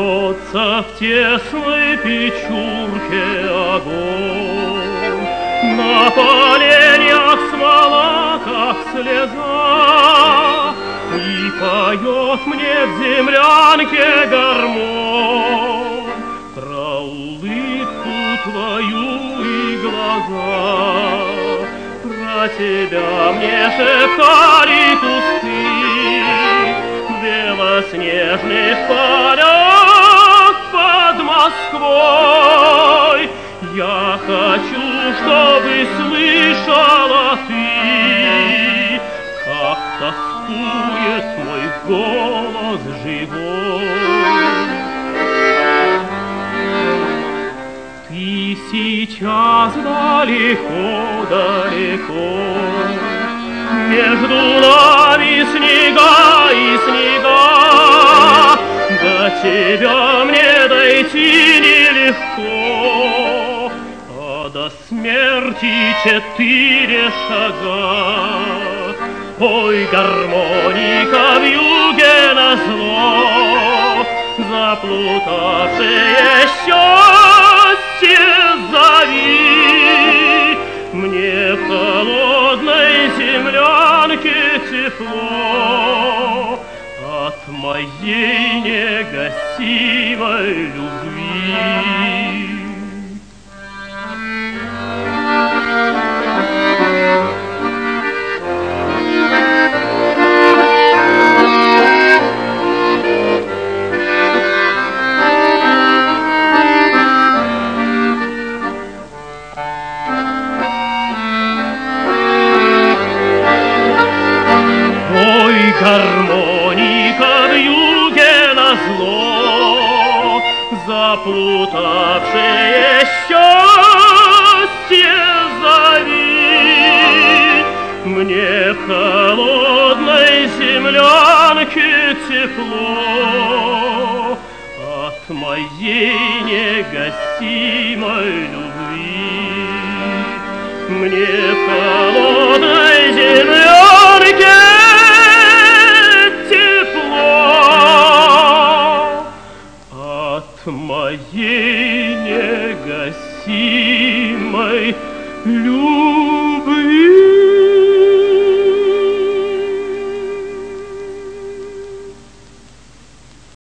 Бьется в тесной печурке огонь, на поленьях смола, как слеза, и поет мне в землянке гармонь про улыбку твою и глаза. Про тебя мне шептали кусты в белоснежных полях под Москвой. Я хочу, чтобы слышала ты, как тоскует мой голос живой. Ты сейчас далеко-далеко, между нами снега и снега, до тебя мне дойти нелегко, а до смерти 4 шага. Ой, гармоника вьюге назло, заплутавшее счастье зови. Мне в холодной землянке тепло от моей негасимой любви. Гармоника вьюге назло, заплутавшее счастье зови. Мне в холодной землянке тепло от моей негасимой любви. Мне в холодной землянке моей негасимой любви.